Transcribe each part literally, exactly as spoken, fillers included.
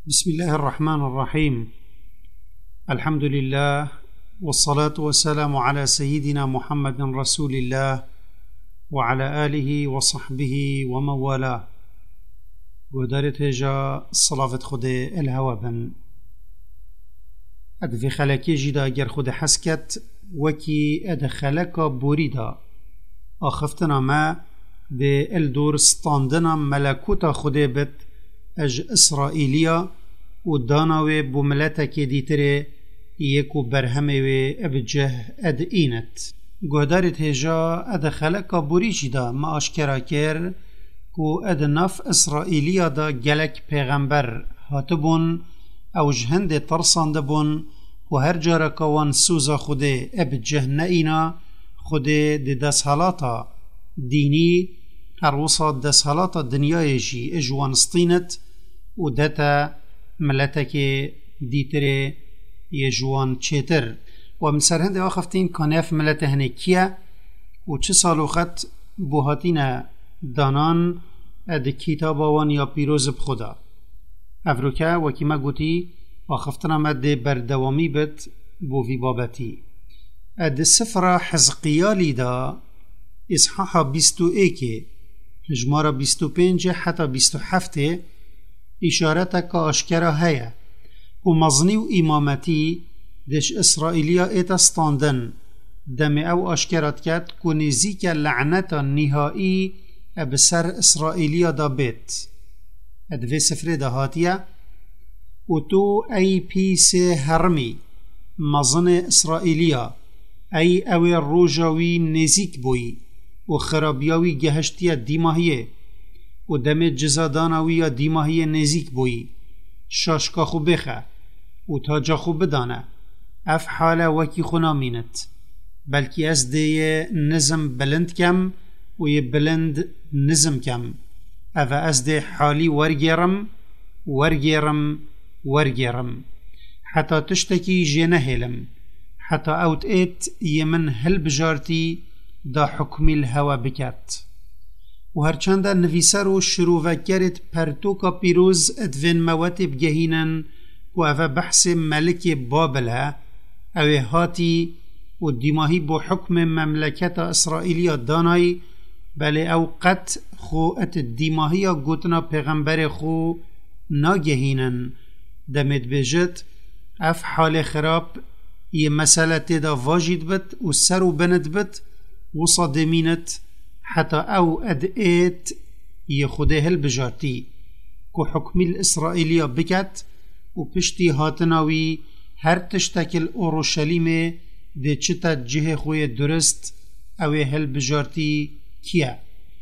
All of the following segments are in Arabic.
بسم الله الرحمن الرحيم. الحمد لله والصلاة والسلام على سيدنا محمد رسول الله وعلى آله وصحبه ومن والاه. ودارت هجا صلاة خود الهوى بن اد في خلقي جدا اگر خود حسكت وكي اد خلقا بوريدا اخفتنا ما دي الدور ستاندنا ملكوتا خود بت اج اسرائيليا و داناوي بملتك ديتري يكو برهمي ابجه اد اينت گودارت هجا اد خلقا بوري جدا ما اشكرا كير كو اد ناف اسرائيليا دا گلك پیغمبر هاتبون او جهند ترساند بون و هر جارا كوان سوزا خوده ابجه نئينا خوده دي دسهالاتا ديني هر وصا دسهالاتا دنياي جي اجوان سطينت و داتا ملتك ديتري يجوان چيتر و من سر هنده آخفتين كاناف ملته هنه كيا و چه سالوخت بوهاتين دانان اد كتابا وان يا پیروز بخدا افروكا وكي ما قوتي آخفتنا مد بردوامی بت بو في بابتي اد سفر حزقيالي دا اصحاحا بيستو ايكي جمارا بيستو پنج حتى بيستو حفته اشارتك اشكرا هيا ومظني و امامتي دش اسرائيليا ايتا ستاندن دم او اشكرت كات كو نزيك لعنتا نهائي بسر اسرائيليا دا بيت اد في سفر دا هاتيا و تو اي بي سي هرمي مظن اسرائيليا اي اوي الروجاوي نزيك بوي و خرابياوي جهشتيا ديماهيه و دم جزاداناوي ديماهيه نزيك بوي شاشكا خو بخه و تاجا خو بدانه اف حاله وكي خنا مينت بلكي از دي نزم بلند كم و يبلند نزم كم افا از دي حالي ورگيرم ورگيرم ورگيرم حتى تشتكي جنهلم حتى اوت ايت يمن هل بجارتي دا حكم الهوى بكات و هرچند نویسر و شروع پرتوکا پیروز ادوین مواتب گهینن و اوه بحث ملک بابلها اوه هاتی و دیماهی بو حکم مملکت اسرائیلیا دانای بله او قط خو ات دیماهی گوتنا پیغمبر خو ناگهینن دمت بجت اف حال خراب یه مسئله تیدا واجد بد و سر و بند بد و صادمینت حتى او ادئت يخده هل بجارتي كو حكم الاسرائيلية بكت و پشتی هاتناوي هر تشتكل اورشليم دي چتا جه خوي درست او هل بجارتي كيا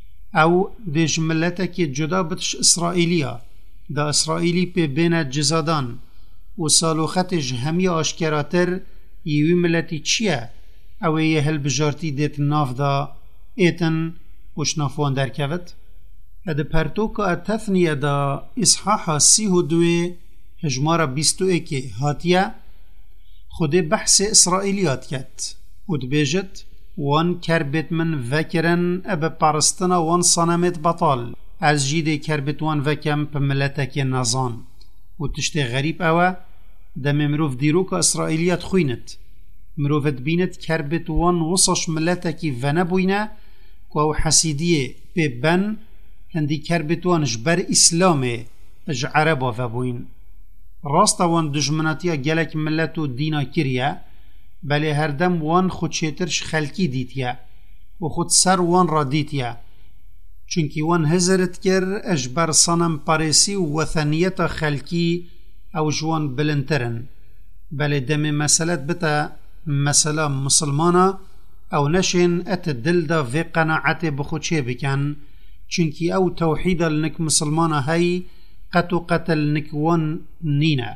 او دي جملتك جدا بتش اسرائيلية دا اسرائيلي پي بين جزادان و سالوختش همي اشكراتر يوي ملتي چيا او هل بجارتي ديت ناف دا ایتن وشنافون در کفت اد پرتوکا التثنیه دا اصحاحا سی و دوی هجمارا بیستو ایکی هاتیا خود بحث اسرائیلیات کت و دبیجت وان کربت من وکرن اب پارستنا وان صنمت بطال از جیده کربت وان وکم پملتک نظان و تشتی غریب اوه دا ممروف دیروکا اسرائیلیات خوینت مروفت بینت کربت وان وصش ملتکی ونبوینه كو حسيدية ببن هندي كربتوان جبر إسلامي اج عربا فبوين راستا وان دجمناتيا جلك ملتو دينا كريا بلي هردم وان خود شترش خلقي ديتيا و خود سر وان را ديتيا چونكي وان هزرت كر اجبر صنم باريسي و وثنيتا خلقي او جوان بلنترن بلي دم مسألة بتا مسألة مسلمانا او نشن ات دل دا في قناعت بخوچه بکن چونکی او توحید لنک مسلمانا هی قتو قتل نکوان نینا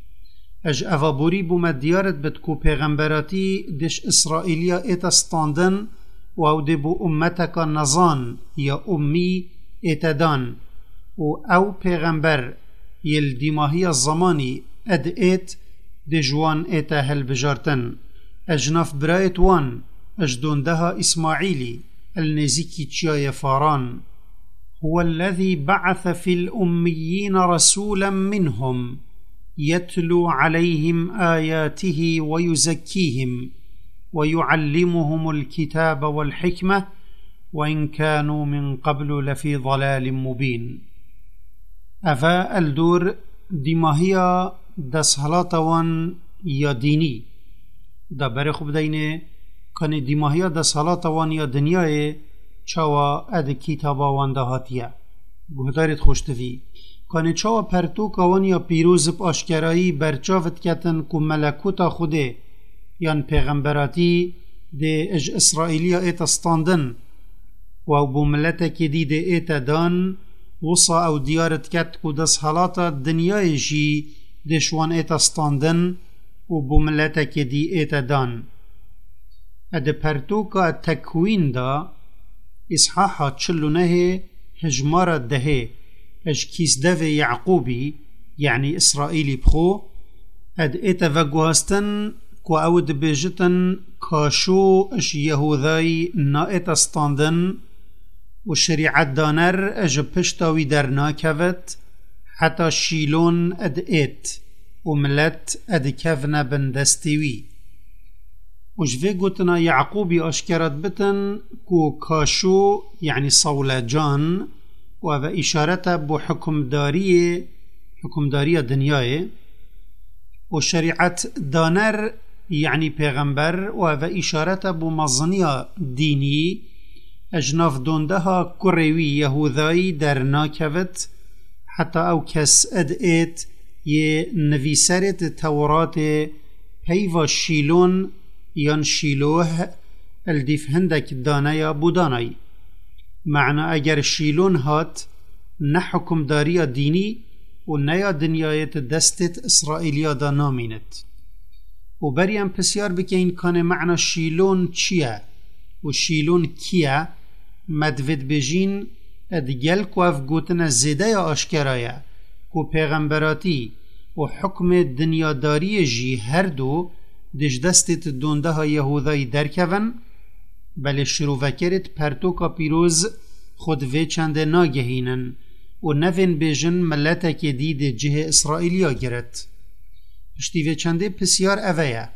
اج افابوری بوم دیارت بدکو پیغمبراتی دش اسرائیلیا ایتا ستاندن و او دی بو امتکا نزان یا امی ایتا دان و او پیغمبر یل دیماهی الزمانی اد ایت دی جوان ایتا هل بجارتن اجناف برایت وان اجدوندها اسماعیلی النزیکی چیای فاران هو الذي بعث في الأميين رسولا منهم يتلو عليهم آياته ويزكيهم ويعلمهم الكتاب والحكمة وإن كانوا من قبل لفي ضلال مبين. أفا الدور دماهية دا صلاة يا ديني دا برخ بدينه كان دماهية دا صلاة يا دنياي چاوا اد کتابا وانده هاتیه گهدارت خوشتوی کانی چاوا پرتوکا وانیا پیروز باشکرایی برچافت کتن که ملکوتا خوده یان پیغمبراتی ده اج اسرائیلیا ایتا ستاندن و بو ملتا کدی ده ایتا دان وصا او دیارت کت که دس حالاتا دنیای جی ده شوان ایتا ستاندن و بو ملتا کدی ایتا دان اد پرتوکا تکوین دا إصحاحا تشلونه هجمارة دهي اج كيس دف يعقوبي يعني إسرائيلي بخو اد ايتا فاقوهستن كو اود بيجتن كاشو اش يهوذاي نا ايتا ستاندن و شريعة دانر اج پشتاوي در ناكفت حتى شيلون اد ايت و ملت اد كفنا بندستيوي وجفه قلتنا يعقوبي أشكرت بتن كو كاشو يعني صولجان وهذا إشارته بو حكم دارية حكم دارية دنياي وشريعة دانر يعني پیغمبر وهذا إشارته بو مظنية ديني أجناف دوندها كريوي يهوذاي در ناكفت حتى أو كس أدئت ينفيسرت تورات هيفا شيلون يان شيلوه الديف هندك دانايا بوداناي معنى اگر شيلون هات نحكم داريا ديني ونيا دنيايت دستت اسرائيليا دا نامينت وبريان بسيار بكين كان معنى شيلون چيا وشيلون كيا مدفد بجين ادگل كواف گوتنا زيدايا اشكرايا كو پیغمبراتی وحكم دنيا داري جي هر دو دش دستت دونده ها یهودای درکون بله شروع وکرت پرتوکا پیروز خود وی چنده ناگهینن و نوین بیجن ملتا که دید جه اسرائیلیا گرد پشتی وی چنده پسیار اویا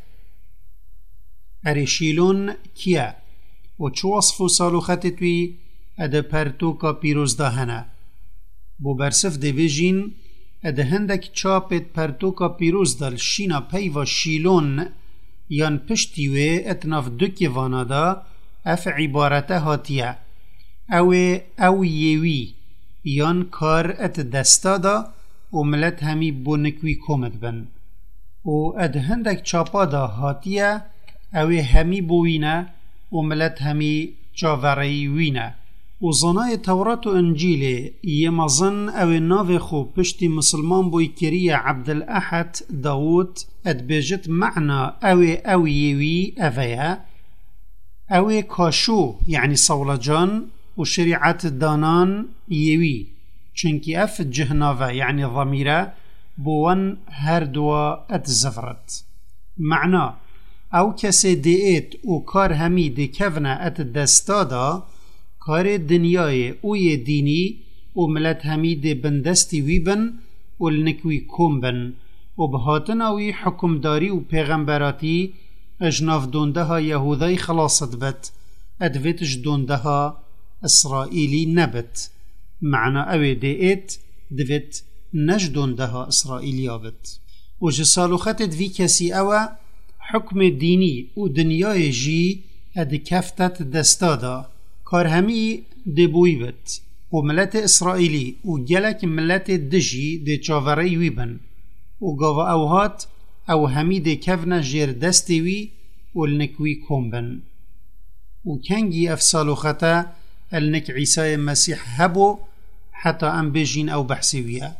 اره شیلون کیا و چو وصفو سالو خطتوی اده پرتوکا پیروز داهنه بو برسف ده بیجین اده هندک چاپت پرتوکا پیروز دل شینا پی و شیلون یان پشتیوه اتناف دکی وانا دا اف عبارته هاتیه او او یوی یان کار ات دستا دا و ملت همی بونکوی کومد بن و اد هندک چاپا دا هاتیه او همی بوینه و ملت همی جاوری وینه و زنای تورات و انجیل یمازن او ناو خو پشتی مسلمان بوی کریه عبدالاحد داود اد بیجت معنا او او یوی اویا او کاشو یعنی صولجان و شریعت دانان یوی چنکی اف جهناوه یعنی ضمیره بوان هر دوا اد زفرت معنا او کسی دیت و کار همی دی کفنه اد دستادا کار دنیای اوی دینی و ملت همی بندستی وی بن و لنکوی کم بن و بهاتناوی حکمداری و پیغمبراتی اجناف دونده ها یهودای خلاصت بت ادویتش دونده ها اسرائیلی نبت معنی اوی دیت دویت نج دونده ها اسرائیلی بت و جسالو خطت وی کسی اوه حکم دینی و دنیای جی اد کفتت دستادا کار همی دبوی بت و ملت اسرائیلی و گلک ملت دجی ده چاوری وی بن و گاوا اوهات او همی ده کفنا جیر دستی وی و لنکوی کم بن و کنگی افسالو خطا النك عیسی مسیح هبو حتی ام بجین او بحثی ویه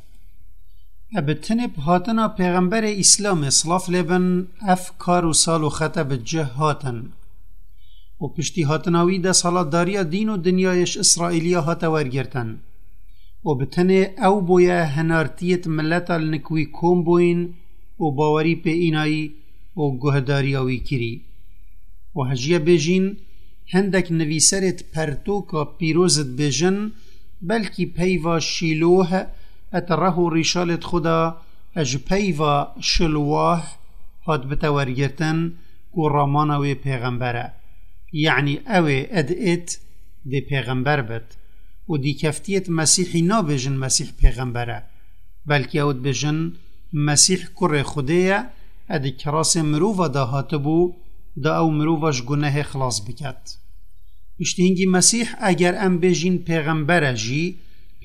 ابتنب هاتنا پیغمبر اسلام صلاف لبن اف کارو سالو خطا بجه هاتن و پشتی هاتناوی ده صلاة داریا دین و دنیایش اسرائیلیا هاتا ورگرتن و بتنه او بویا هنارتیت ملتا لنکوی کم بوین و باوری پی اینایی و گهداریاوی کری و هجیه بجین هندک نویسرت پرتوکا پیروزت بجن بلکی پیوا شیلوه اتره ریشالت خدا اج پیوا شلواه هاد بتورگتن کو رامانوی پیغمبره یعنی اوی ادئت دی پیغمبر بد و دی کفتیت مسیحی نابجن مسیح پیغمبره بلکی اود بجن مسیح کر خودیه ادی کراس مروفا دا هاتبو دا او مروفاش گناه خلاص بکد اشتی هنگی مسیح اگر ام بجین پیغمبره جی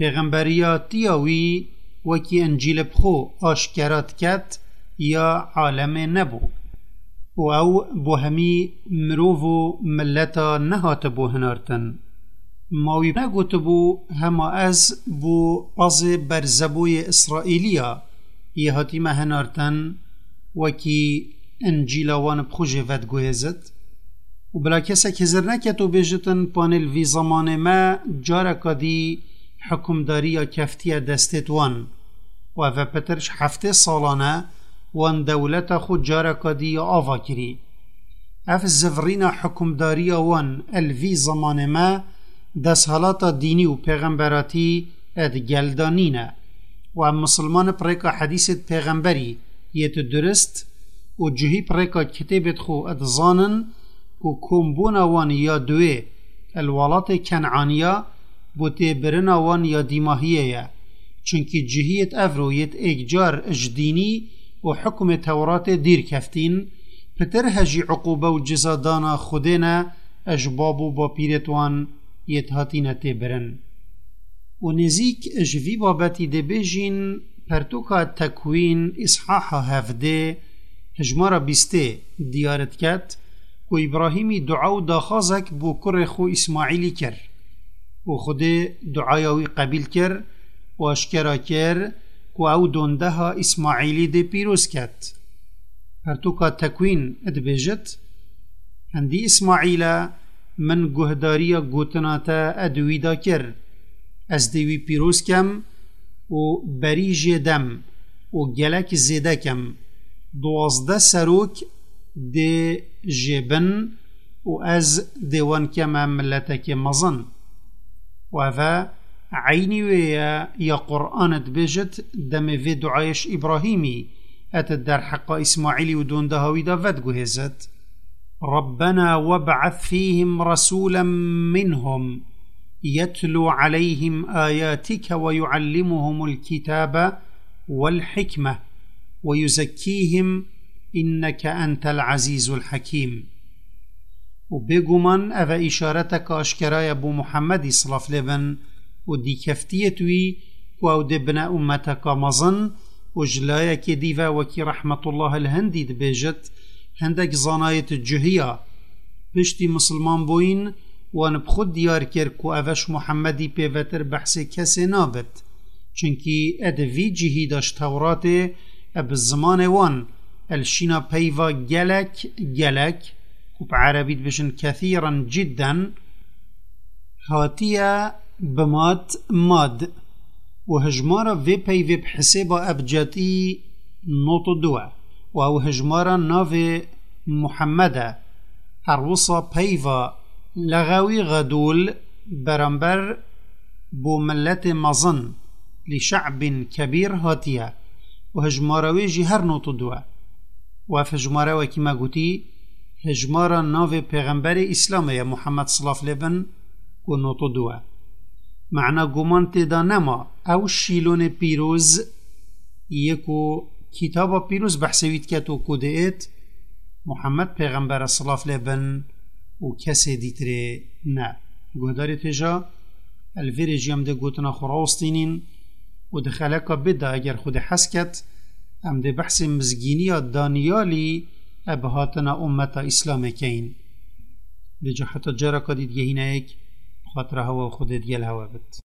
پیغمبریاتیاوی وکی انجیل بخو آشکرات کد یا عالم نبو و او بو همی مروفو ملتا نهات بو هنارتن ماوی نگوت بو هما از بو از برزبوی اسرائیلیا یه هاتی مهنارتن وکی انجیلاوان بخوجه ود گوهزد و بلا کسا که زر نکتو بیجتن پانل وی زمان ما جارکا دی حکمداری یا کفتی دستت وان و او پترش هفته سالانه وان دولت خود جارکا دی آوا کری اف زفرین حکمداری وان الوی زمان ما دست حالات دینی و پیغمبراتی اد گلدانینه و مسلمان پریکا حدیثت پیغمبری یت درست و جهی پریکا کتابت خو اد زانن و کمبون وان یا دوی الولات کنعانیا بوته برن وان یا دیماهیه چونکی جهیت افرو یت اگجار اجدینی و حکم تورات دیر کفتین پتر هجی عقوبه و جزادانا خودینا اجبابو با پیرتوان یت هاتینه تی برن و نزیک اجوی بابتی ده بیجین پرتوکا تکوین اصحاحا هفده هجمارا بیسته دیارت کت و ابراهیمی دعاو داخازک بو کر خو اسماعیلی کر و خود دعایاوی قبیل کر و اشکرا کر و او دونده ها اسماعیلی ده پیروز کت پرتوکا تکوین ادبیجت هندی اسماعیلا من گهداریا گوتناتا ادویدا کر از دیوی پیروز کم و بری جدم و گلک زیده کم دوازده سروک دی جبن و از دیوان کم ملتک مزن و اوه عینی ویا یا قرآنت بجت دم وی دعایش ابراهیمی اتد در حق اسماعیلی و دون دهاوی دا ود گوهزت ربنا وابعث فيهم رسولا منهم يتلو عليهم آياتك ويعلمهم الكتاب والحكمة ويزكيهم إنك أنت العزيز الحكيم وبيقومن أفا إشارتك أشكرايا أبو محمد صلى الله عليه وسلم ودي كفتيتوي وأود بنا أمتك مظن وجلايا كديفا وكي رحمة الله الهندي دبيجت هندك زانايت الجهية بشتي مسلمان بوين وان بخود دیار کر کو اوش محمدی پیوتر بحث کسی نابد چنکی ادوی جهی داشت تورات اب زمان وان الشینا پیوا گلک گلک و بعربیت بشن كثيرا جدا هاتیا بمات ماد و هجمارا وی پیوی بحسابا ابجاتی نوت دوا و او هجمارا ناو محمد هروسا پیوا لغوي غدول برامبر بو ملت مظن لشعب كبير هاتيا وهجماروي جهر نوتو دوا وفجماروي كما قلتي هجمارا ناوي پیغمبر اسلام يا محمد صلى الله عليه وسلم ونوتو دوا معنى قمان تدا نما او شيلون بيروز يكو كتابا بيروز بحثويت كاتو كودئت محمد پیغمبر صلى الله عليه وسلم و کسی دیتره نه گهداری تجا الویر جیم ده گوتنا خراستینین و ده خلقا بده اگر خود حسکت ام ده بحث مزگینی دانیالی ابهاتنا امتا اسلام کین ده جا حتی جارا کدید گهینه ایک خاطر هوا و خودت گل هوا بد